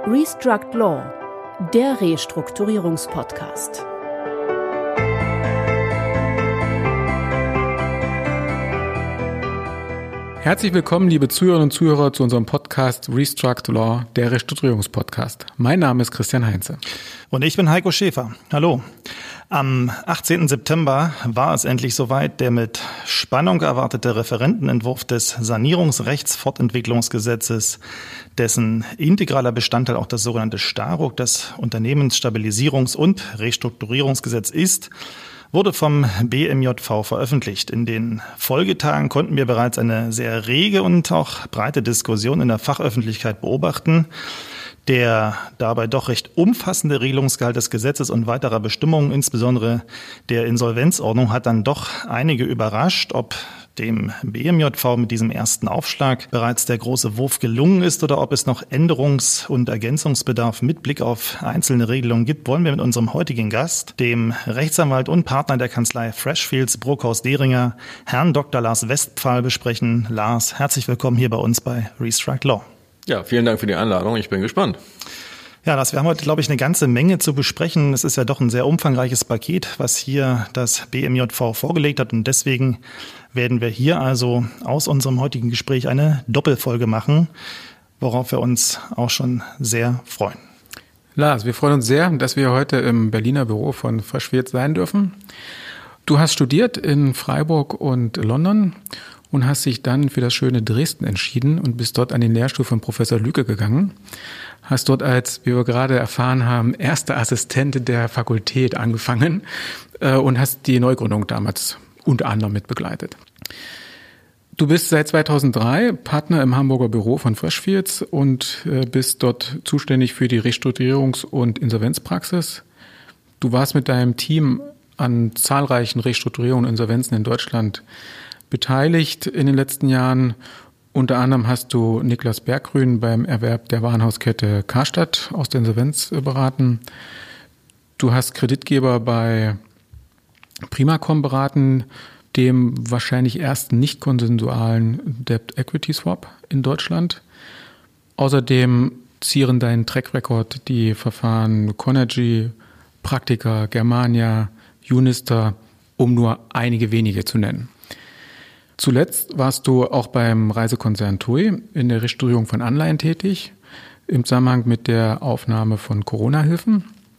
Restruct Law, der Restrukturierungspodcast. Herzlich willkommen, liebe Zuhörerinnen und Zuhörer, zu unserem Podcast Restruct Law, der Restrukturierungspodcast. Mein Name ist Christian Heinze. Und ich bin Heiko Schäfer. Hallo. Am 18. September war es endlich soweit. Der mit Spannung erwartete Referentenentwurf des Sanierungsrechtsfortentwicklungsgesetzes, dessen integraler Bestandteil auch das sogenannte STARUG, das Unternehmensstabilisierungs- und Restrukturierungsgesetz ist, wurde vom BMJV veröffentlicht. In den Folgetagen konnten wir bereits eine sehr rege und auch breite Diskussion in der Fachöffentlichkeit beobachten. Der dabei doch recht umfassende Regelungsgehalt des Gesetzes und weiterer Bestimmungen, insbesondere der Insolvenzordnung, hat dann doch einige überrascht, ob dem BMJV mit diesem ersten Aufschlag bereits der große Wurf gelungen ist oder ob es noch Änderungs- und Ergänzungsbedarf mit Blick auf einzelne Regelungen gibt, wollen wir mit unserem heutigen Gast, dem Rechtsanwalt und Partner der Kanzlei Freshfields Brockhaus-Deringer, Herrn Dr. Lars Westphal, besprechen. Lars, herzlich willkommen hier bei uns bei Restruct Law. Ja, vielen Dank für die Einladung. Ich bin gespannt. Ja, wir haben heute, glaube ich, eine ganze Menge zu besprechen. Es ist ja doch ein sehr umfangreiches Paket, was hier das BMJV vorgelegt hat. Und deswegen werden wir hier also aus unserem heutigen Gespräch eine Doppelfolge machen, worauf wir uns auch schon sehr freuen. Lars, wir freuen uns sehr, dass wir heute im Berliner Büro von Freshfields sein dürfen. Du hast studiert in Freiburg und London und hast dich dann für das schöne Dresden entschieden und bist dort an den Lehrstuhl von Professor Lüke gegangen. Hast dort als, wie wir gerade erfahren haben, erster Assistent der Fakultät angefangen und hast die Neugründung damals unter anderem mit begleitet. Du bist seit 2003 Partner im Hamburger Büro von Freshfields und bist dort zuständig für die Restrukturierungs- und Insolvenzpraxis. Du warst mit deinem Team an zahlreichen Restrukturierungen und Insolvenzen in Deutschland beteiligt in den letzten Jahren. Unter anderem hast du Niklas Berggrün beim Erwerb der Warenhauskette Karstadt aus der Insolvenz beraten. Du hast Kreditgeber bei Primacom beraten, dem wahrscheinlich ersten nicht konsensualen Debt-Equity-Swap in Deutschland. Außerdem zieren deinen Track-Record die Verfahren Conergy, Praktika, Germania, Unister, um nur einige wenige zu nennen. Zuletzt warst du auch beim Reisekonzern TUI in der Restrukturierung von Anleihen tätig, im Zusammenhang mit der Aufnahme von Corona-Hilfen.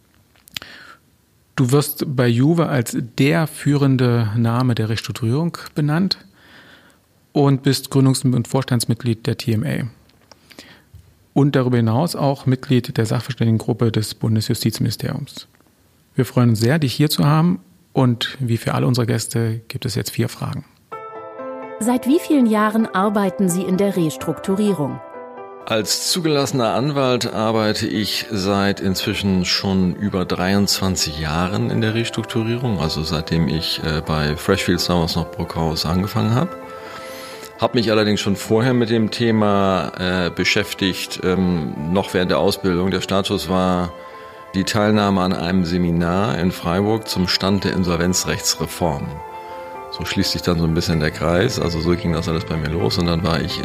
Du wirst bei Juve als der führende Name der Restrukturierung benannt und bist Gründungs- und Vorstandsmitglied der TMA. Und darüber hinaus auch Mitglied der Sachverständigengruppe des Bundesjustizministeriums. Wir freuen uns sehr, dich hier zu haben und wie für alle unsere Gäste gibt es jetzt 4 Fragen. Seit wie vielen Jahren arbeiten Sie in der Restrukturierung? Als zugelassener Anwalt arbeite ich seit inzwischen schon über 23 Jahren in der Restrukturierung, also seitdem ich bei Freshfields damals noch Brockhaus angefangen habe. Habe mich allerdings schon vorher mit dem Thema beschäftigt, noch während der Ausbildung. Der Startschuss war die Teilnahme an einem Seminar in Freiburg zum Stand der Insolvenzrechtsreform. So schließt sich dann so ein bisschen der Kreis, also so ging das alles bei mir los und dann war ich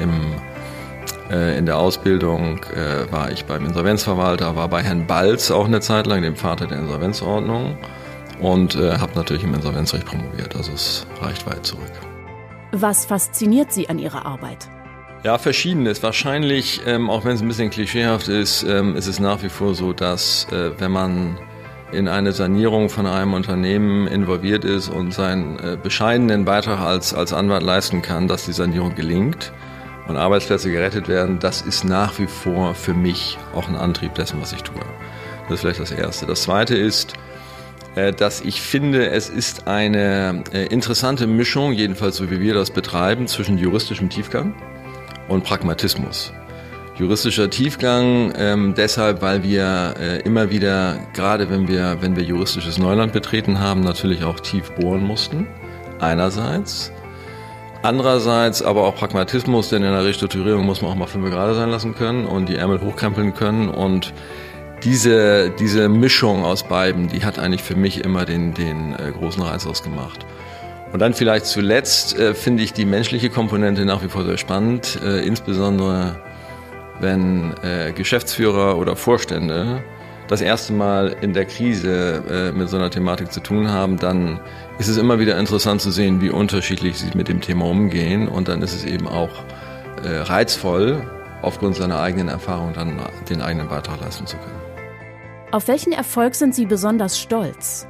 in der Ausbildung, war ich beim Insolvenzverwalter, war bei Herrn Balz auch eine Zeit lang, dem Vater der Insolvenzordnung und habe natürlich im Insolvenzrecht promoviert, also es reicht weit zurück. Was fasziniert Sie an Ihrer Arbeit? Ja, Verschiedenes. Wahrscheinlich, auch wenn es ein bisschen klischeehaft ist, ist es nach wie vor so, dass wenn man in eine Sanierung von einem Unternehmen involviert ist und seinen bescheidenen Beitrag als Anwalt leisten kann, dass die Sanierung gelingt und Arbeitsplätze gerettet werden, das ist nach wie vor für mich auch ein Antrieb dessen, was ich tue. Das ist vielleicht das Erste. Das Zweite ist, dass ich finde, es ist eine interessante Mischung, jedenfalls so wie wir das betreiben, zwischen juristischem Tiefgang und Pragmatismus. Juristischer Tiefgang deshalb, weil wir immer wieder, gerade wenn wir juristisches Neuland betreten haben, natürlich auch tief bohren mussten, einerseits. Andererseits aber auch Pragmatismus, denn in der Restrukturierung muss man auch mal 5 gerade sein lassen können und die Ärmel hochkrempeln können. Und diese Mischung aus beiden, die hat eigentlich für mich immer den großen Reiz ausgemacht. Und dann vielleicht zuletzt finde ich die menschliche Komponente nach wie vor sehr spannend, insbesondere wenn Geschäftsführer oder Vorstände das erste Mal in der Krise mit so einer Thematik zu tun haben, dann ist es immer wieder interessant zu sehen, wie unterschiedlich sie mit dem Thema umgehen. Und dann ist es eben auch reizvoll, aufgrund seiner eigenen Erfahrung dann den eigenen Beitrag leisten zu können. Auf welchen Erfolg sind Sie besonders stolz?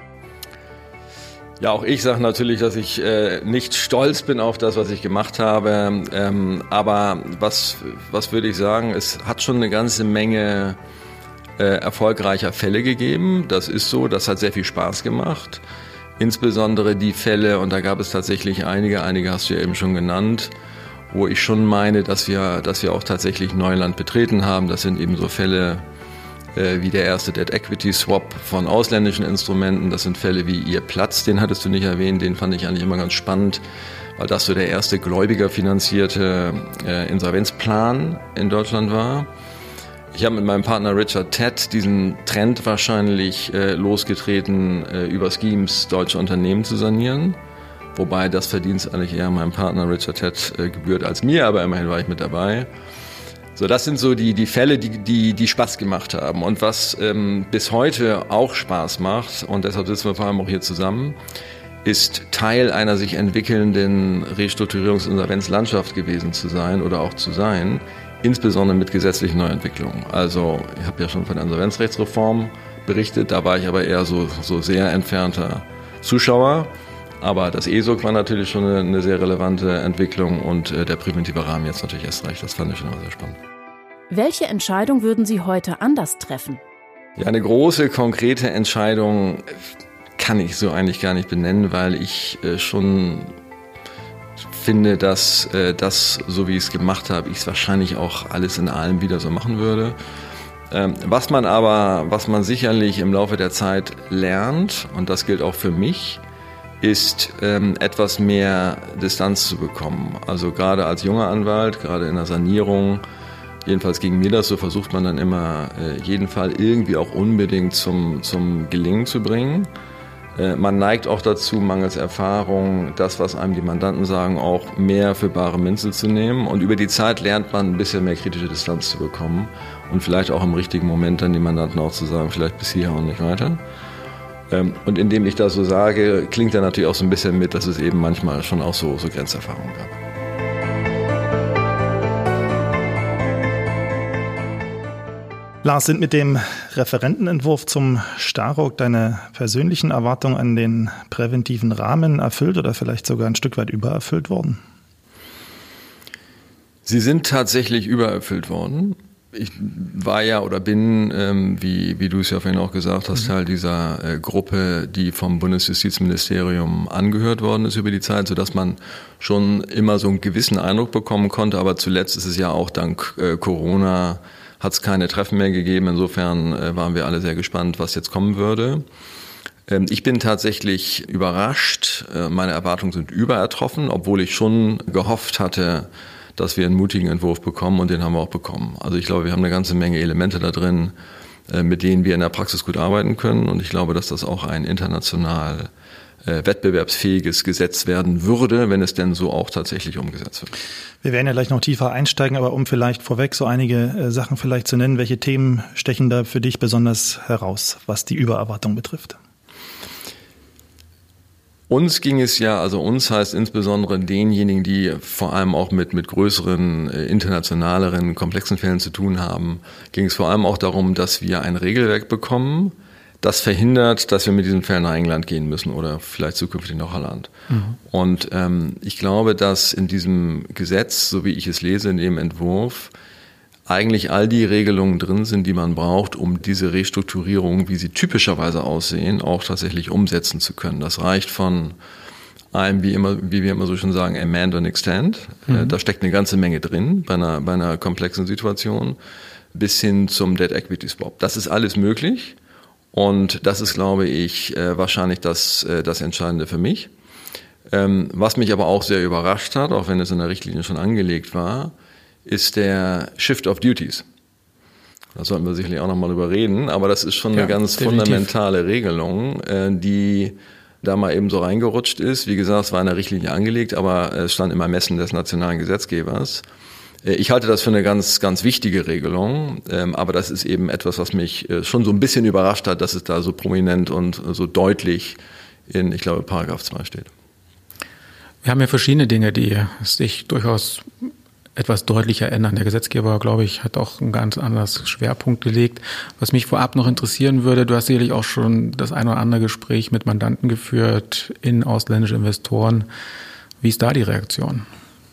Ja, auch ich sage natürlich, dass ich nicht stolz bin auf das, was ich gemacht habe. Aber was würde ich sagen, es hat schon eine ganze Menge erfolgreicher Fälle gegeben. Das ist so, das hat sehr viel Spaß gemacht. Insbesondere die Fälle, und da gab es tatsächlich einige hast du ja eben schon genannt, wo ich schon meine, dass wir auch tatsächlich Neuland betreten haben. Das sind eben so Fälle wie der erste Debt Equity Swap von ausländischen Instrumenten. Das sind Fälle wie Ihr Platz, den hattest du nicht erwähnt, den fand ich eigentlich immer ganz spannend, weil das so der erste gläubigerfinanzierte Insolvenzplan in Deutschland war. Ich habe mit meinem Partner Richard Tett diesen Trend wahrscheinlich losgetreten, über Schemes deutsche Unternehmen zu sanieren. Wobei das Verdienst eigentlich eher meinem Partner Richard Tett gebührt als mir, aber immerhin war ich mit dabei. So, das sind so die Fälle, die Spaß gemacht haben. Und was bis heute auch Spaß macht, und deshalb sitzen wir vor allem auch hier zusammen, ist Teil einer sich entwickelnden Restrukturierungs-Insolvenzlandschaft gewesen zu sein oder auch zu sein, insbesondere mit gesetzlichen Neuentwicklungen. Also ich habe ja schon von der Insolvenzrechtsreform berichtet, da war ich aber eher so sehr entfernter Zuschauer. Aber das ESOG war natürlich schon eine sehr relevante Entwicklung und der präventive Rahmen jetzt natürlich erst recht. Das fand ich schon immer sehr spannend. Welche Entscheidung würden Sie heute anders treffen? Ja, eine große, konkrete Entscheidung kann ich so eigentlich gar nicht benennen, weil ich schon finde, dass das, so wie ich es gemacht habe, ich es wahrscheinlich auch alles in allem wieder so machen würde. Was man sicherlich im Laufe der Zeit lernt, und das gilt auch für mich, ist etwas mehr Distanz zu bekommen. Also gerade als junger Anwalt, gerade in der Sanierung, jedenfalls ging mir das so, versucht man dann immer jeden Fall irgendwie auch unbedingt zum Gelingen zu bringen. Man neigt auch dazu, mangels Erfahrung, das, was einem die Mandanten sagen, auch mehr für bare Münze zu nehmen. Und über die Zeit lernt man ein bisschen mehr kritische Distanz zu bekommen und vielleicht auch im richtigen Moment dann die Mandanten auch zu sagen, vielleicht bis hierher und nicht weiter. Und indem ich das so sage, klingt da natürlich auch so ein bisschen mit, dass es eben manchmal schon auch so Grenzerfahrungen gab. Lars, sind mit dem Referentenentwurf zum Starock deine persönlichen Erwartungen an den präventiven Rahmen erfüllt oder vielleicht sogar ein Stück weit übererfüllt worden? Sie sind tatsächlich übererfüllt worden. Ich war ja oder bin, wie du es ja vorhin auch gesagt hast, Teil dieser Gruppe, die vom Bundesjustizministerium angehört worden ist über die Zeit, sodass man schon immer so einen gewissen Eindruck bekommen konnte. Aber zuletzt ist es ja auch dank Corona, hat es keine Treffen mehr gegeben. Insofern waren wir alle sehr gespannt, was jetzt kommen würde. Ich bin tatsächlich überrascht. Meine Erwartungen sind überertroffen, obwohl ich schon gehofft hatte, dass wir einen mutigen Entwurf bekommen, und den haben wir auch bekommen. Also ich glaube, wir haben eine ganze Menge Elemente da drin, mit denen wir in der Praxis gut arbeiten können, und ich glaube, dass das auch ein international wettbewerbsfähiges Gesetz werden würde, wenn es denn so auch tatsächlich umgesetzt wird. Wir werden ja gleich noch tiefer einsteigen, aber um vielleicht vorweg so einige Sachen vielleicht zu nennen, welche Themen stechen da für dich besonders heraus, was die Übererwartung betrifft? Uns ging es ja, also uns heißt insbesondere denjenigen, die vor allem auch mit größeren, internationaleren, komplexen Fällen zu tun haben, ging es vor allem auch darum, dass wir ein Regelwerk bekommen, das verhindert, dass wir mit diesen Fällen nach England gehen müssen oder vielleicht zukünftig nach Holland. Mhm. Und ich glaube, dass in diesem Gesetz, so wie ich es lese, in dem Entwurf, eigentlich all die Regelungen drin sind, die man braucht, um diese Restrukturierung, wie sie typischerweise aussehen, auch tatsächlich umsetzen zu können. Das reicht von einem, wie wir immer so schön sagen, amend and extend. Mhm. Da steckt eine ganze Menge drin bei einer komplexen Situation, bis hin zum Debt Equity Swap. Das ist alles möglich, und das ist, glaube ich, wahrscheinlich das Entscheidende für mich. Was mich aber auch sehr überrascht hat, auch wenn es in der Richtlinie schon angelegt war, ist der Shift of Duties. Da sollten wir sicherlich auch noch mal drüber reden, aber das ist schon eine ganz fundamentale Regelung, die da mal eben so reingerutscht ist. Wie gesagt, es war in der Richtlinie angelegt, aber es stand im Ermessen des nationalen Gesetzgebers. Ich halte das für eine ganz, ganz wichtige Regelung, aber das ist eben etwas, was mich schon so ein bisschen überrascht hat, dass es da so prominent und so deutlich in, ich glaube, Paragraph 2 steht. Wir haben ja verschiedene Dinge, die sich durchaus etwas deutlicher ändern. Der Gesetzgeber, glaube ich, hat auch einen ganz anderes Schwerpunkt gelegt. Was mich vorab noch interessieren würde, du hast sicherlich auch schon das ein oder andere Gespräch mit Mandanten geführt, ausländische Investoren. Wie ist da die Reaktion?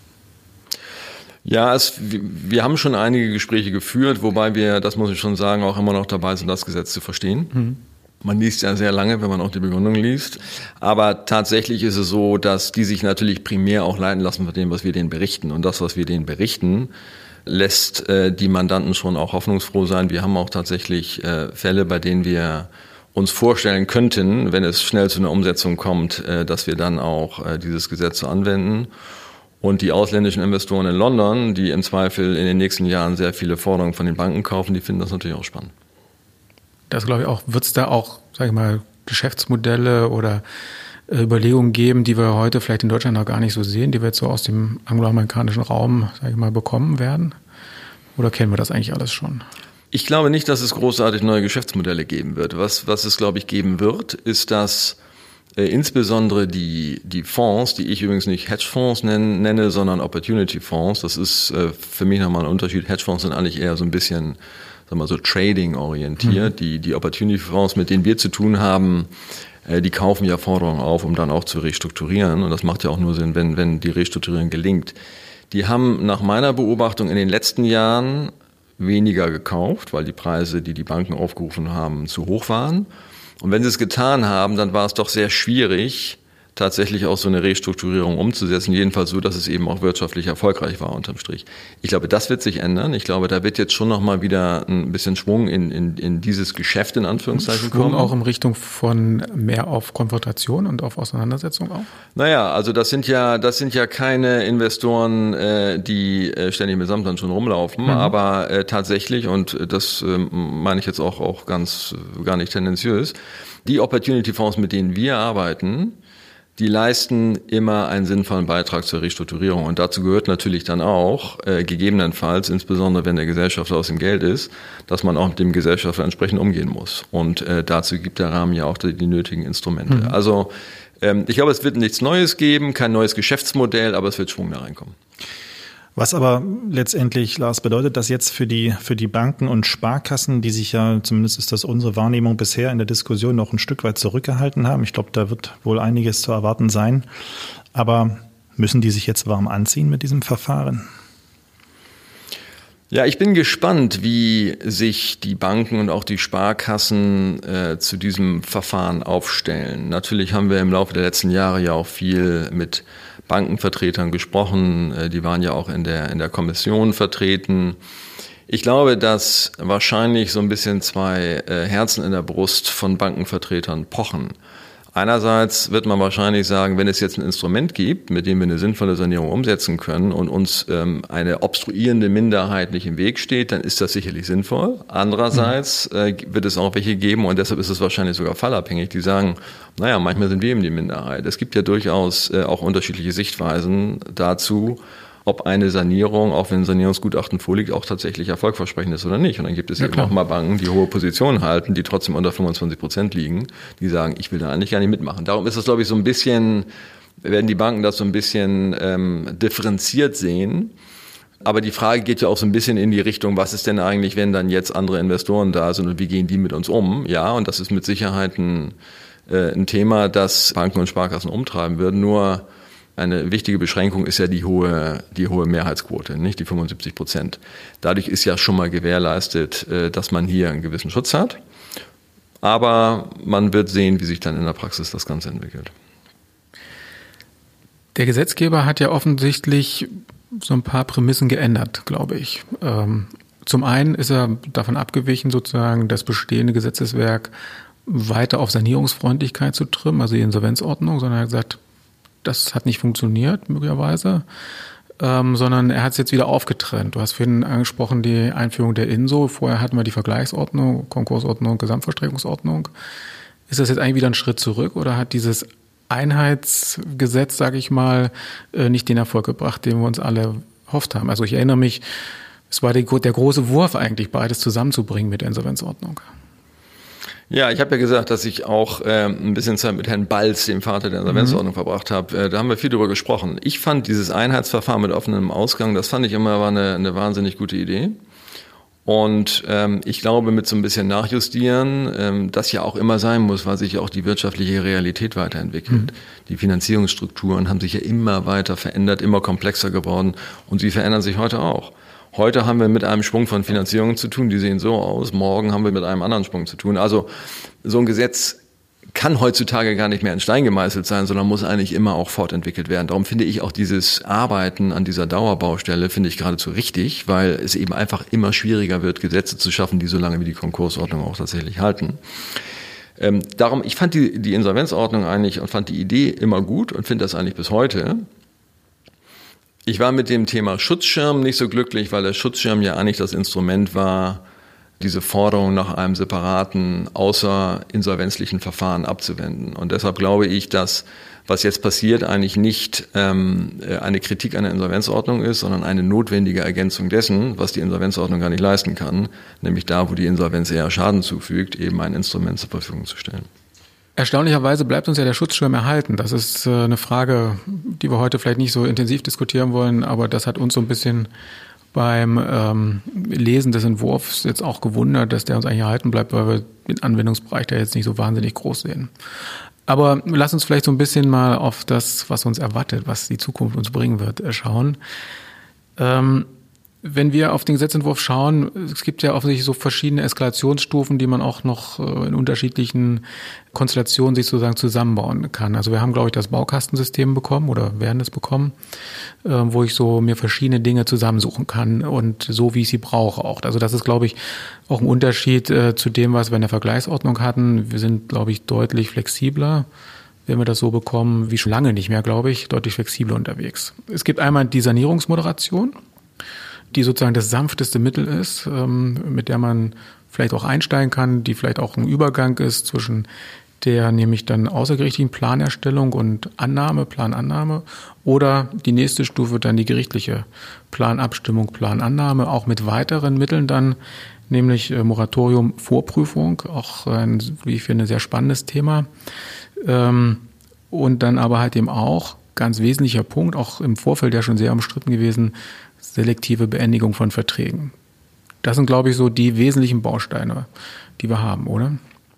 Ja, wir haben schon einige Gespräche geführt, wobei wir, das muss ich schon sagen, auch immer noch dabei sind, das Gesetz zu verstehen. Man liest ja sehr lange, wenn man auch die Begründung liest. Aber tatsächlich ist es so, dass die sich natürlich primär auch leiten lassen von dem, was wir denen berichten. Und das, was wir denen berichten, lässt die Mandanten schon auch hoffnungsfroh sein. Wir haben auch tatsächlich Fälle, bei denen wir uns vorstellen könnten, wenn es schnell zu einer Umsetzung kommt, dass wir dann auch dieses Gesetz so anwenden. Und die ausländischen Investoren in London, die im Zweifel in den nächsten Jahren sehr viele Forderungen von den Banken kaufen, die finden das natürlich auch spannend. Das glaube ich auch. Wird es da auch, sage ich mal, Geschäftsmodelle oder Überlegungen geben, die wir heute vielleicht in Deutschland noch gar nicht so sehen, die wir jetzt so aus dem angloamerikanischen Raum, sage ich mal, bekommen werden? Oder kennen wir das eigentlich alles schon? Ich glaube nicht, dass es großartig neue Geschäftsmodelle geben wird. Was es, glaube ich, geben wird, ist, dass insbesondere die Fonds, die ich übrigens nicht Hedgefonds nenne, sondern Opportunity Fonds, das ist für mich nochmal ein Unterschied. Hedgefonds sind eigentlich eher so ein bisschen, sagen wir mal, so Trading-orientiert. Die Opportunity Fonds, mit denen wir zu tun haben, die kaufen ja Forderungen auf, um dann auch zu restrukturieren. Und das macht ja auch nur Sinn, wenn die Restrukturierung gelingt. Die haben nach meiner Beobachtung in den letzten Jahren weniger gekauft, weil die Preise, die die Banken aufgerufen haben, zu hoch waren. Und wenn sie es getan haben, dann war es doch sehr schwierig, tatsächlich auch so eine Restrukturierung umzusetzen, jedenfalls so, dass es eben auch wirtschaftlich erfolgreich war unterm Strich. Ich glaube, das wird sich ändern. Ich glaube, da wird jetzt schon noch mal wieder ein bisschen Schwung in dieses Geschäft in Anführungszeichen kommen. Schwung auch in Richtung von mehr auf Konfrontation und auf Auseinandersetzung auch? Naja, also das sind ja keine Investoren, die ständig mit Samtland schon rumlaufen, aber tatsächlich, und das meine ich jetzt auch gar nicht tendenziös, die Opportunity-Fonds, mit denen wir arbeiten, die leisten immer einen sinnvollen Beitrag zur Restrukturierung. Und dazu gehört natürlich dann auch, gegebenenfalls, insbesondere wenn der Gesellschafter aus dem Geld ist, dass man auch mit dem Gesellschafter entsprechend umgehen muss. Und dazu gibt der Rahmen ja auch die nötigen Instrumente. Also ich glaube, es wird nichts Neues geben, kein neues Geschäftsmodell, aber es wird Schwung da reinkommen. Was aber letztendlich, Lars, bedeutet das jetzt für die Banken und Sparkassen, die sich ja, zumindest ist das unsere Wahrnehmung bisher in der Diskussion, noch ein Stück weit zurückgehalten haben? Ich glaube, da wird wohl einiges zu erwarten sein. Aber müssen die sich jetzt warm anziehen mit diesem Verfahren? Ja, ich bin gespannt, wie sich die Banken und auch die Sparkassen zu diesem Verfahren aufstellen. Natürlich haben wir im Laufe der letzten Jahre ja auch viel mit Bankenvertretern gesprochen. Die waren ja auch in der Kommission vertreten. Ich glaube, dass wahrscheinlich so ein bisschen zwei Herzen in der Brust von Bankenvertretern pochen. Einerseits wird man wahrscheinlich sagen, wenn es jetzt ein Instrument gibt, mit dem wir eine sinnvolle Sanierung umsetzen können und uns eine obstruierende Minderheit nicht im Weg steht, dann ist das sicherlich sinnvoll. Andererseits wird es auch welche geben, und deshalb ist es wahrscheinlich sogar fallabhängig, die sagen, naja, manchmal sind wir eben die Minderheit. Es gibt ja durchaus auch unterschiedliche Sichtweisen dazu, ob eine Sanierung, auch wenn ein Sanierungsgutachten vorliegt, auch tatsächlich erfolgversprechend ist oder nicht. Und dann gibt es eben auch mal Banken, die hohe Positionen halten, die trotzdem unter 25% liegen, die sagen, ich will da eigentlich gar nicht mitmachen. Darum ist das, glaube ich, so ein bisschen, werden die Banken das so ein bisschen differenziert sehen. Aber die Frage geht ja auch so ein bisschen in die Richtung, was ist denn eigentlich, wenn dann jetzt andere Investoren da sind und wie gehen die mit uns um? Ja, und das ist mit Sicherheit ein Thema, das Banken und Sparkassen umtreiben würden. Nur eine wichtige Beschränkung ist ja die hohe Mehrheitsquote, nicht die 75%. Dadurch ist ja schon mal gewährleistet, dass man hier einen gewissen Schutz hat. Aber man wird sehen, wie sich dann in der Praxis das Ganze entwickelt. Der Gesetzgeber hat ja offensichtlich so ein paar Prämissen geändert, glaube ich. Zum einen ist er davon abgewichen, sozusagen das bestehende Gesetzeswerk weiter auf Sanierungsfreundlichkeit zu trimmen, also die Insolvenzordnung, sondern er hat gesagt, das hat nicht funktioniert, möglicherweise, sondern er hat es jetzt wieder aufgetrennt. Du hast vorhin angesprochen die Einführung der INSO. Vorher hatten wir die Vergleichsordnung, Konkursordnung, Gesamtvollstreckungsordnung. Ist das jetzt eigentlich wieder ein Schritt zurück oder hat dieses Einheitsgesetz, sage ich mal, nicht den Erfolg gebracht, den wir uns alle erhofft haben. Also ich erinnere mich, es war der große Wurf eigentlich, beides zusammenzubringen mit der Insolvenzordnung. Ja, ich habe ja gesagt, dass ich auch ein bisschen Zeit mit Herrn Balz, dem Vater der Insolvenzordnung, verbracht habe. Da haben wir viel drüber gesprochen. Ich fand dieses Einheitsverfahren mit offenem Ausgang, das fand ich immer war eine wahnsinnig gute Idee. Und ich glaube, mit so ein bisschen Nachjustieren, das ja auch immer sein muss, weil sich ja auch die wirtschaftliche Realität weiterentwickelt. Die Finanzierungsstrukturen haben sich ja immer weiter verändert, immer komplexer geworden und sie verändern sich heute auch. Heute haben wir mit einem Schwung von Finanzierungen zu tun, die sehen so aus. Morgen haben wir mit einem anderen Schwung zu tun. Also so ein Gesetz kann heutzutage gar nicht mehr in Stein gemeißelt sein, sondern muss eigentlich immer auch fortentwickelt werden. Darum finde ich auch dieses Arbeiten an dieser Dauerbaustelle, finde ich geradezu richtig, weil es eben einfach immer schwieriger wird, Gesetze zu schaffen, die so lange wie die Konkursordnung auch tatsächlich halten. Darum, ich fand die Insolvenzordnung eigentlich und fand die Idee immer gut und finde das eigentlich bis heute. Ich war mit dem Thema Schutzschirm nicht so glücklich, weil der Schutzschirm ja eigentlich das Instrument war, diese Forderung nach einem separaten, außerinsolvenzlichen Verfahren abzuwenden. Und deshalb glaube ich, dass was jetzt passiert, eigentlich nicht eine Kritik an der Insolvenzordnung ist, sondern eine notwendige Ergänzung dessen, was die Insolvenzordnung gar nicht leisten kann, nämlich da, wo die Insolvenz eher Schaden zufügt, eben ein Instrument zur Verfügung zu stellen. Erstaunlicherweise bleibt uns ja der Schutzschirm erhalten. Das ist eine Frage, die wir heute vielleicht nicht so intensiv diskutieren wollen, aber das hat uns so ein bisschen beim Lesen des Entwurfs jetzt auch gewundert, dass der uns eigentlich erhalten bleibt, weil wir den Anwendungsbereich da jetzt nicht so wahnsinnig groß sehen. Aber lass uns vielleicht so ein bisschen mal auf das, was uns erwartet, was die Zukunft uns bringen wird, schauen. Wenn wir auf den Gesetzentwurf schauen, es gibt ja offensichtlich so verschiedene Eskalationsstufen, die man auch noch in unterschiedlichen Konstellationen sich sozusagen zusammenbauen kann. Also wir haben, glaube ich, das Baukastensystem bekommen oder werden es bekommen, wo ich so mir verschiedene Dinge zusammensuchen kann und so, wie ich sie brauche auch. Also das ist, glaube ich, auch ein Unterschied zu dem, was wir in der Vergleichsordnung hatten. Wir sind, glaube ich, deutlich flexibler, wenn wir das so bekommen, wie schon lange nicht mehr, glaube ich, deutlich flexibler unterwegs. Es gibt einmal die Sanierungsmoderation, die sozusagen das sanfteste Mittel ist, mit der man vielleicht auch einsteigen kann, die vielleicht auch ein Übergang ist zwischen der nämlich dann außergerichtlichen Planerstellung und Planannahme oder die nächste Stufe dann die gerichtliche Planabstimmung, Planannahme, auch mit weiteren Mitteln dann, nämlich Moratorium, Vorprüfung, auch ein, wie ich finde, sehr spannendes Thema. Und dann aber halt eben auch, ganz wesentlicher Punkt, auch im Vorfeld ja schon sehr umstritten gewesen, selektive Beendigung von Verträgen. Das sind, glaube ich, so die wesentlichen Bausteine, die wir haben, oder?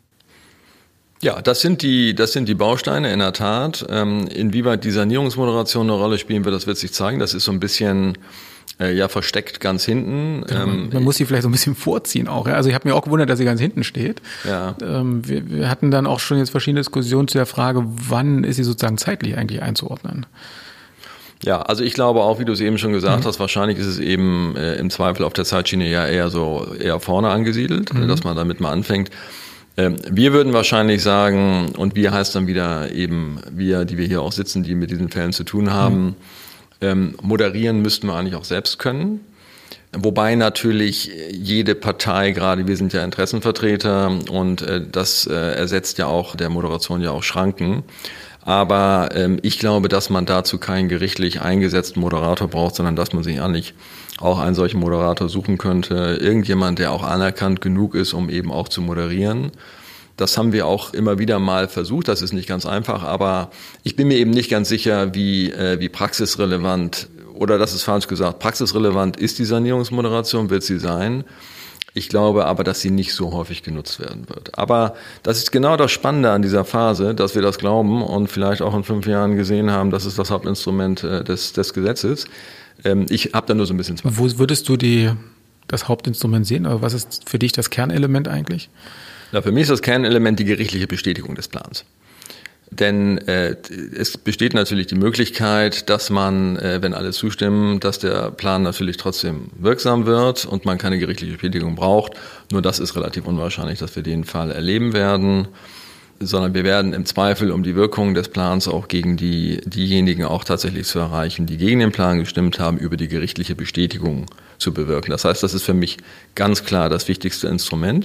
Ja, das sind die Bausteine in der Tat. Inwieweit die Sanierungsmoderation eine Rolle spielen wird, das wird sich zeigen. Das ist so ein bisschen versteckt ganz hinten. Ja, man muss sie vielleicht so ein bisschen vorziehen auch. Ja? Also ich habe mir auch gewundert, dass sie ganz hinten steht. Ja. Wir hatten dann auch schon jetzt verschiedene Diskussionen zu der Frage, wann ist sie sozusagen zeitlich eigentlich einzuordnen? Ja, also ich glaube auch, wie du es eben schon gesagt hast, wahrscheinlich ist es eben im Zweifel auf der Zeitschiene ja eher vorne angesiedelt, dass man damit mal anfängt. Wir würden wahrscheinlich sagen, und wir heißt dann wieder eben wir, die wir hier auch sitzen, die mit diesen Fällen zu tun haben, moderieren müssten wir eigentlich auch selbst können. Wobei natürlich jede Partei, gerade wir sind ja Interessenvertreter und das ersetzt ja auch der Moderation ja auch Schranken. Aber ich glaube, dass man dazu keinen gerichtlich eingesetzten Moderator braucht, sondern dass man sich eigentlich auch einen solchen Moderator suchen könnte. Irgendjemand, der auch anerkannt genug ist, um eben auch zu moderieren. Das haben wir auch immer wieder mal versucht. Das ist nicht ganz einfach, aber ich bin mir eben nicht ganz sicher, wie praxisrelevant, oder das ist falsch gesagt, praxisrelevant ist die Sanierungsmoderation, wird sie sein. Ich glaube aber, dass sie nicht so häufig genutzt werden wird. Aber das ist genau das Spannende an dieser Phase, dass wir das glauben und vielleicht auch in 5 Jahren gesehen haben, das ist das Hauptinstrument des Gesetzes. Ich habe da nur so ein bisschen Zweifel. Wo würdest du das Hauptinstrument sehen? Oder was ist für dich das Kernelement eigentlich? Ja, für mich ist das Kernelement die gerichtliche Bestätigung des Plans. Denn es besteht natürlich die Möglichkeit, dass man, wenn alle zustimmen, dass der Plan natürlich trotzdem wirksam wird und man keine gerichtliche Bestätigung braucht. Nur das ist relativ unwahrscheinlich, dass wir den Fall erleben werden, sondern wir werden im Zweifel, um die Wirkung des Plans auch gegen diejenigen auch tatsächlich zu erreichen, die gegen den Plan gestimmt haben, über die gerichtliche Bestätigung zu bewirken. Das heißt, das ist für mich ganz klar das wichtigste Instrument.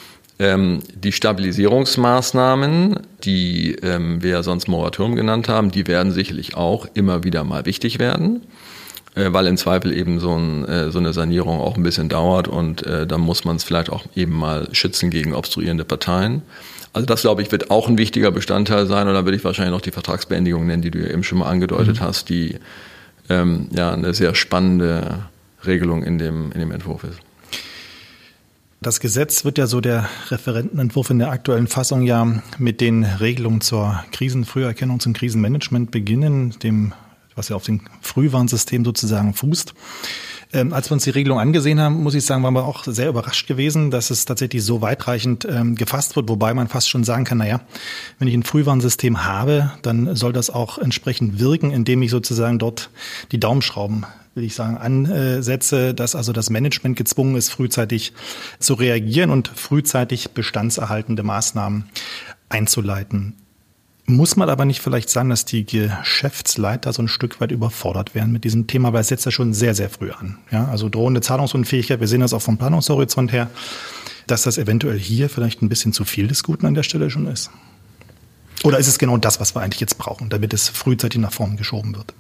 Die Stabilisierungsmaßnahmen, die wir sonst Moratorium genannt haben, die werden sicherlich auch immer wieder mal wichtig werden. weil im Zweifel eben so eine Sanierung auch ein bisschen dauert und dann muss man es vielleicht auch eben mal schützen gegen obstruierende Parteien. Also das, glaube ich, wird auch ein wichtiger Bestandteil sein und dann würde ich wahrscheinlich noch die Vertragsbeendigung nennen, die du ja eben schon mal angedeutet hast, die eine sehr spannende Regelung in dem Entwurf ist. Das Gesetz wird ja so der Referentenentwurf in der aktuellen Fassung ja mit den Regelungen zur Krisenfrüherkennung, zum Krisenmanagement beginnen, was ja auf dem Frühwarnsystem sozusagen fußt. Als wir uns die Regelung angesehen haben, muss ich sagen, waren wir auch sehr überrascht gewesen, dass es tatsächlich so weitreichend gefasst wird, wobei man fast schon sagen kann, wenn ich ein Frühwarnsystem habe, dann soll das auch entsprechend wirken, indem ich sozusagen dort die Daumenschrauben, will ich sagen, ansetze, dass also das Management gezwungen ist, frühzeitig zu reagieren und frühzeitig bestandserhaltende Maßnahmen einzuleiten. Muss man aber nicht vielleicht sagen, dass die Geschäftsleiter so ein Stück weit überfordert werden mit diesem Thema, weil es setzt ja schon sehr, sehr früh an. Ja, also drohende Zahlungsunfähigkeit, wir sehen das auch vom Planungshorizont her, dass das eventuell hier vielleicht ein bisschen zu viel des Guten an der Stelle schon ist. Oder ist es genau das, was wir eigentlich jetzt brauchen, damit es frühzeitig nach vorne geschoben wird?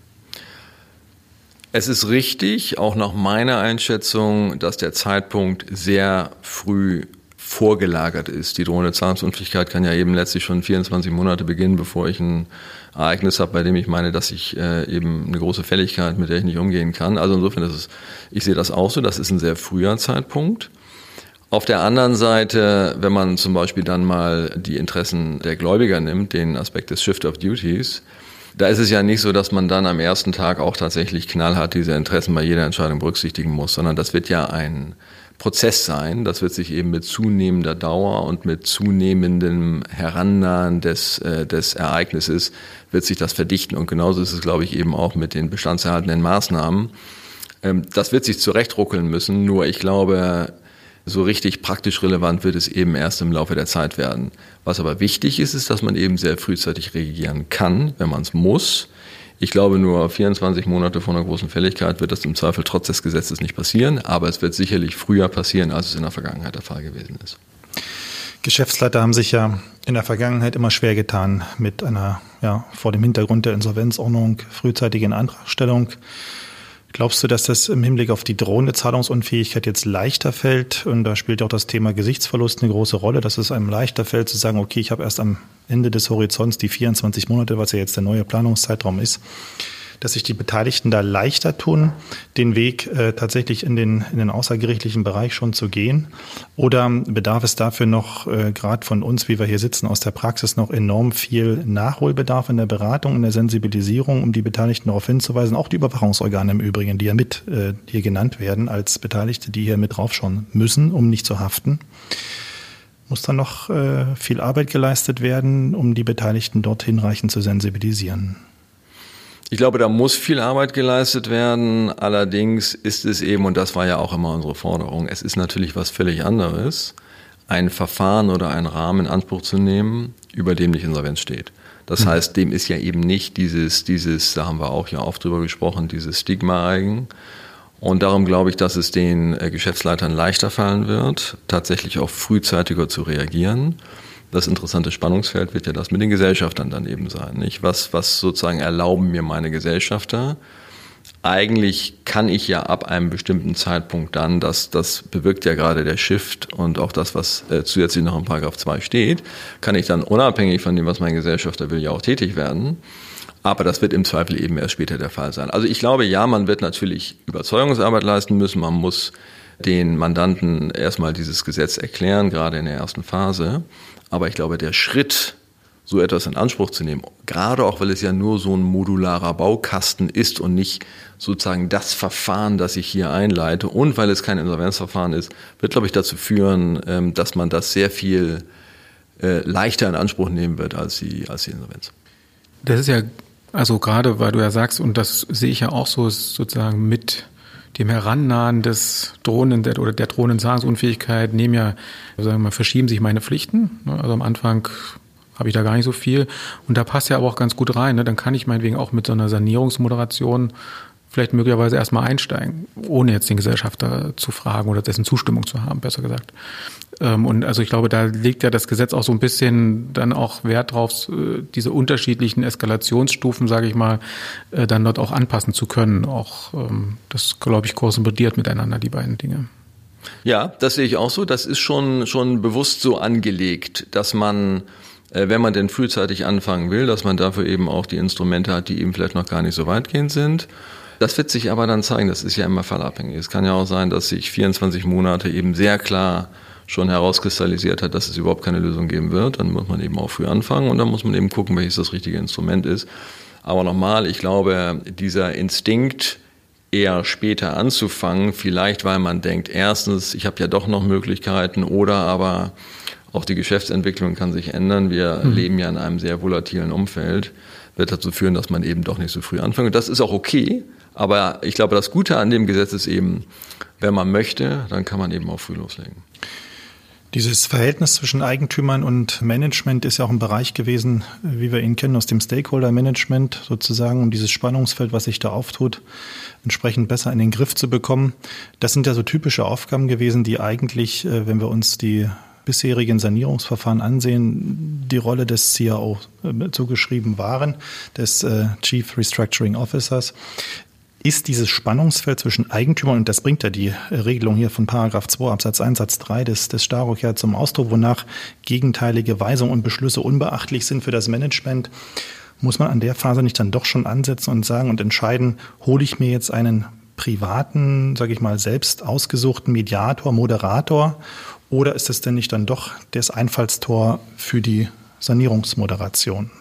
Es ist richtig, auch nach meiner Einschätzung, dass der Zeitpunkt sehr früh vorgelagert ist. Die drohende Zahlungsunfähigkeit kann ja eben letztlich schon 24 Monate beginnen, bevor ich ein Ereignis habe, bei dem ich meine, dass ich eben eine große Fälligkeit, mit der ich nicht umgehen kann. Also insofern, ich sehe das auch so, das ist ein sehr früher Zeitpunkt. Auf der anderen Seite, wenn man zum Beispiel dann mal die Interessen der Gläubiger nimmt, den Aspekt des Shift of Duties, da ist es ja nicht so, dass man dann am ersten Tag auch tatsächlich knallhart diese Interessen bei jeder Entscheidung berücksichtigen muss, sondern das wird ja ein Prozess sein. Das wird sich eben mit zunehmender Dauer und mit zunehmendem Herannahen des Ereignisses wird sich das verdichten. Und genauso ist es, glaube ich, eben auch mit den bestandserhaltenden Maßnahmen. Das wird sich zurechtruckeln müssen. Nur ich glaube, so richtig praktisch relevant wird es eben erst im Laufe der Zeit werden. Was aber wichtig ist, ist, dass man eben sehr frühzeitig reagieren kann, wenn man es muss. Ich glaube, nur 24 Monate vor einer großen Fälligkeit wird das im Zweifel trotz des Gesetzes nicht passieren, aber es wird sicherlich früher passieren, als es in der Vergangenheit der Fall gewesen ist. Geschäftsleiter haben sich ja in der Vergangenheit immer schwer getan mit einer, vor dem Hintergrund der Insolvenzordnung, frühzeitigen Antragstellung. Glaubst du, dass das im Hinblick auf die drohende Zahlungsunfähigkeit jetzt leichter fällt? Und da spielt auch das Thema Gesichtsverlust eine große Rolle, dass es einem leichter fällt zu sagen, okay, ich habe erst am Ende des Horizonts die 24 Monate, was ja jetzt der neue Planungszeitraum ist, dass sich die Beteiligten da leichter tun, den Weg tatsächlich in den außergerichtlichen Bereich schon zu gehen? Oder bedarf es dafür noch, gerade von uns, wie wir hier sitzen, aus der Praxis noch enorm viel Nachholbedarf in der Beratung, in der Sensibilisierung, um die Beteiligten darauf hinzuweisen, auch die Überwachungsorgane im Übrigen, die ja mit hier genannt werden als Beteiligte, die hier mit draufschauen müssen, um nicht zu haften? Muss dann noch viel Arbeit geleistet werden, um die Beteiligten dort hinreichend zu sensibilisieren? Ich glaube, da muss viel Arbeit geleistet werden. Allerdings ist es eben, und das war ja auch immer unsere Forderung, es ist natürlich was völlig anderes, ein Verfahren oder einen Rahmen in Anspruch zu nehmen, über dem nicht Insolvenz steht. Das heißt, dem ist ja eben nicht dieses, da haben wir auch ja oft drüber gesprochen, dieses Stigma eigen. Und darum glaube ich, dass es den Geschäftsleitern leichter fallen wird, tatsächlich auch frühzeitiger zu reagieren. Das interessante Spannungsfeld wird ja das mit den Gesellschaftern dann eben sein, nicht? Was sozusagen erlauben mir meine Gesellschafter? Eigentlich kann ich ja ab einem bestimmten Zeitpunkt dann, das bewirkt ja gerade der Shift und auch das, was zusätzlich noch in Paragraph 2 steht, kann ich dann unabhängig von dem, was mein Gesellschafter will, ja auch tätig werden. Aber das wird im Zweifel eben erst später der Fall sein. Also ich glaube, ja, man wird natürlich Überzeugungsarbeit leisten müssen. Man muss den Mandanten erstmal dieses Gesetz erklären, gerade in der ersten Phase. Aber ich glaube, der Schritt, so etwas in Anspruch zu nehmen, gerade auch, weil es ja nur so ein modularer Baukasten ist und nicht sozusagen das Verfahren, das ich hier einleite und weil es kein Insolvenzverfahren ist, wird, glaube ich, dazu führen, dass man das sehr viel leichter in Anspruch nehmen wird als die Insolvenz. Das ist ja, also gerade, weil du ja sagst, und das sehe ich ja auch so, ist sozusagen mit dem Herannahen des drohenden oder der drohenden Zahlungsunfähigkeit verschieben sich meine Pflichten. Also am Anfang habe ich da gar nicht so viel. Und da passt ja aber auch ganz gut rein. Dann kann ich meinetwegen auch mit so einer Sanierungsmoderation vielleicht möglicherweise erstmal einsteigen, ohne jetzt den Gesellschafter zu fragen oder dessen Zustimmung zu haben, besser gesagt. Und also ich glaube, da legt ja das Gesetz auch so ein bisschen dann auch Wert drauf, diese unterschiedlichen Eskalationsstufen, sage ich mal, dann dort auch anpassen zu können. Auch das, glaube ich, korrespondiert miteinander, die beiden Dinge. Ja, das sehe ich auch so. Das ist schon bewusst so angelegt, dass man, wenn man denn frühzeitig anfangen will, dass man dafür eben auch die Instrumente hat, die eben vielleicht noch gar nicht so weitgehend sind. Das wird sich aber dann zeigen, das ist ja immer fallabhängig. Es kann ja auch sein, dass sich 24 Monate eben sehr klar schon herauskristallisiert hat, dass es überhaupt keine Lösung geben wird. Dann muss man eben auch früh anfangen und dann muss man eben gucken, welches das richtige Instrument ist. Aber nochmal, ich glaube, dieser Instinkt, eher später anzufangen, vielleicht weil man denkt, erstens, ich habe ja doch noch Möglichkeiten oder aber auch die Geschäftsentwicklung kann sich ändern. Wir leben ja in einem sehr volatilen Umfeld, wird dazu führen, dass man eben doch nicht so früh anfängt. Und das ist auch okay, aber ich glaube, das Gute an dem Gesetz ist eben, wenn man möchte, dann kann man eben auch früh loslegen. Dieses Verhältnis zwischen Eigentümern und Management ist ja auch ein Bereich gewesen, wie wir ihn kennen, aus dem Stakeholder-Management sozusagen, um dieses Spannungsfeld, was sich da auftut, entsprechend besser in den Griff zu bekommen. Das sind ja so typische Aufgaben gewesen, die eigentlich, wenn wir uns die bisherigen Sanierungsverfahren ansehen, die Rolle des CRO zugeschrieben waren, des Chief Restructuring Officers. Ist dieses Spannungsfeld zwischen Eigentümern, und das bringt ja die Regelung hier von Paragraph 2 Absatz 1 Satz 3 des Staruk ja zum Ausdruck, wonach gegenteilige Weisungen und Beschlüsse unbeachtlich sind für das Management, muss man an der Phase nicht dann doch schon ansetzen und sagen und entscheiden, hole ich mir jetzt einen privaten, sage ich mal, selbst ausgesuchten Mediator, Moderator, oder ist es denn nicht dann doch das Einfallstor für die Sanierungsmoderation?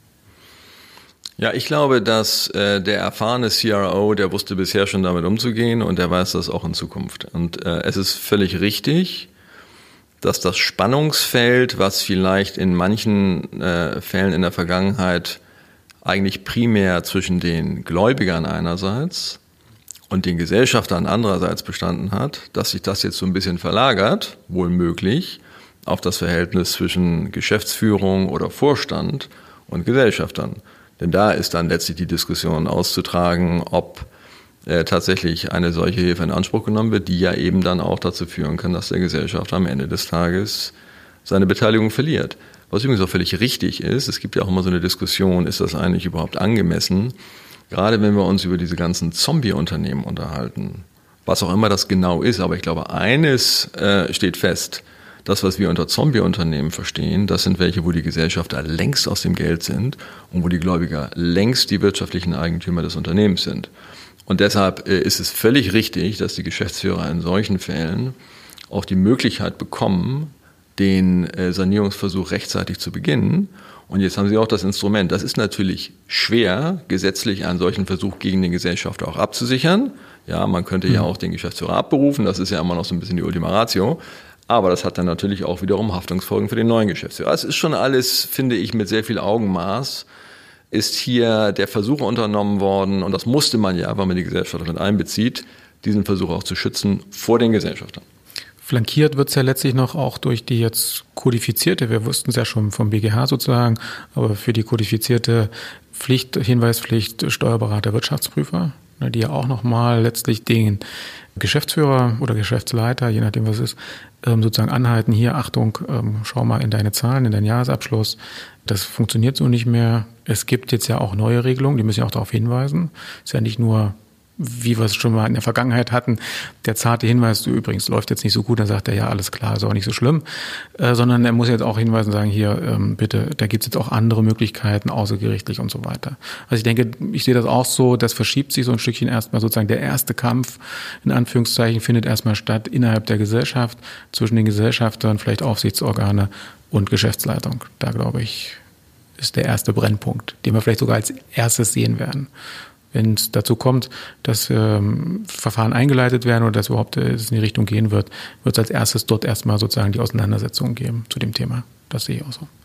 Ja, ich glaube, dass der erfahrene CRO, der wusste bisher schon damit umzugehen und der weiß das auch in Zukunft. Und es ist völlig richtig, dass das Spannungsfeld, was vielleicht in manchen Fällen in der Vergangenheit eigentlich primär zwischen den Gläubigern einerseits und den Gesellschaftern andererseits bestanden hat, dass sich das jetzt so ein bisschen verlagert, wohl möglich, auf das Verhältnis zwischen Geschäftsführung oder Vorstand und Gesellschaftern. Denn da ist dann letztlich die Diskussion auszutragen, ob tatsächlich eine solche Hilfe in Anspruch genommen wird, die ja eben dann auch dazu führen kann, dass der Gesellschafter am Ende des Tages seine Beteiligung verliert. Was übrigens auch völlig richtig ist, es gibt ja auch immer so eine Diskussion, ist das eigentlich überhaupt angemessen? Gerade wenn wir uns über diese ganzen Zombie-Unternehmen unterhalten, was auch immer das genau ist, aber ich glaube, eines steht fest: Das, was wir unter Zombie-Unternehmen verstehen, das sind welche, wo die Gesellschafter längst aus dem Geld sind und wo die Gläubiger längst die wirtschaftlichen Eigentümer des Unternehmens sind. Und deshalb ist es völlig richtig, dass die Geschäftsführer in solchen Fällen auch die Möglichkeit bekommen, den Sanierungsversuch rechtzeitig zu beginnen. Und jetzt haben sie auch das Instrument. Das ist natürlich schwer, gesetzlich einen solchen Versuch gegen den Gesellschafter auch abzusichern. Ja, man könnte ja auch den Geschäftsführer abberufen. Das ist ja immer noch so ein bisschen die Ultima Ratio. Aber das hat dann natürlich auch wiederum Haftungsfolgen für den neuen Geschäftsführer. Es ist schon alles, finde ich, mit sehr viel Augenmaß, ist hier der Versuch unternommen worden, und das musste man ja, weil man die Gesellschafter mit einbezieht, diesen Versuch auch zu schützen vor den Gesellschaftern. Flankiert wird es ja letztlich noch auch durch die jetzt kodifizierte, wir wussten es ja schon vom BGH sozusagen, aber für die kodifizierte Pflicht, Hinweispflicht Steuerberater, Wirtschaftsprüfer, die ja auch nochmal letztlich den Geschäftsführer oder Geschäftsleiter, je nachdem was es ist, sozusagen anhalten, hier, Achtung, schau mal in deine Zahlen, in deinen Jahresabschluss, das funktioniert so nicht mehr. Es gibt jetzt ja auch neue Regelungen, die müssen ja auch darauf hinweisen. Es ist ja nicht nur, wie wir es schon mal in der Vergangenheit hatten, der zarte Hinweis, du übrigens läuft jetzt nicht so gut, dann sagt er, ja, alles klar, ist auch nicht so schlimm, sondern er muss jetzt auch hinweisen, sagen, hier, bitte, da gibt es jetzt auch andere Möglichkeiten, außergerichtlich und so weiter. Also ich denke, ich sehe das auch so, das verschiebt sich so ein Stückchen erstmal sozusagen, der erste Kampf, in Anführungszeichen, findet erstmal statt innerhalb der Gesellschaft, zwischen den Gesellschaftern, vielleicht Aufsichtsorgane und Geschäftsleitung. Da, glaube ich, ist der erste Brennpunkt, den wir vielleicht sogar als erstes sehen werden. Wenn es dazu kommt, dass Verfahren eingeleitet werden oder dass überhaupt es in die Richtung gehen wird, wird es als erstes dort erstmal sozusagen die Auseinandersetzung geben zu dem Thema. Das sehe ich auch so.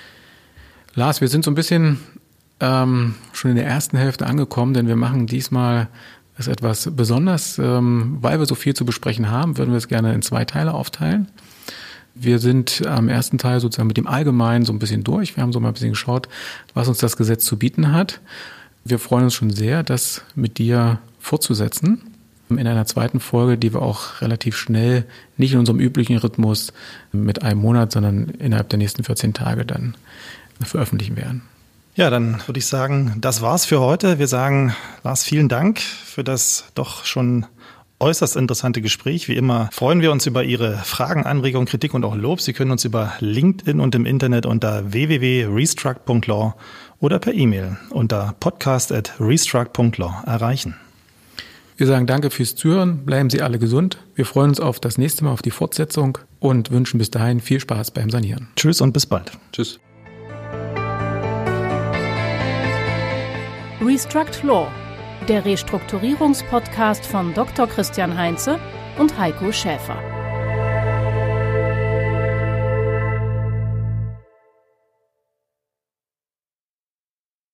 Lars, wir sind so ein bisschen schon in der ersten Hälfte angekommen, denn wir machen diesmal es etwas besonders. Weil wir so viel zu besprechen haben, würden wir es gerne in 2 Teile aufteilen. Wir sind am ersten Teil sozusagen mit dem Allgemeinen so ein bisschen durch. Wir haben so mal ein bisschen geschaut, was uns das Gesetz zu bieten hat. Wir freuen uns schon sehr, das mit dir fortzusetzen. In einer zweiten Folge, die wir auch relativ schnell, nicht in unserem üblichen Rhythmus mit einem Monat, sondern innerhalb der nächsten 14 Tage dann veröffentlichen werden. Ja, dann würde ich sagen, das war's für heute. Wir sagen, Lars, vielen Dank für das doch schon äußerst interessante Gespräch. Wie immer freuen wir uns über Ihre Fragen, Anregungen, Kritik und auch Lob. Sie können uns über LinkedIn und im Internet unter www.restruct.law oder per E-Mail unter podcast@restruct.law erreichen. Wir sagen danke fürs Zuhören. Bleiben Sie alle gesund. Wir freuen uns auf das nächste Mal, auf die Fortsetzung und wünschen bis dahin viel Spaß beim Sanieren. Tschüss und bis bald. Tschüss. Restruct Law, der Restrukturierungspodcast von Dr. Christian Heinze und Heiko Schäfer.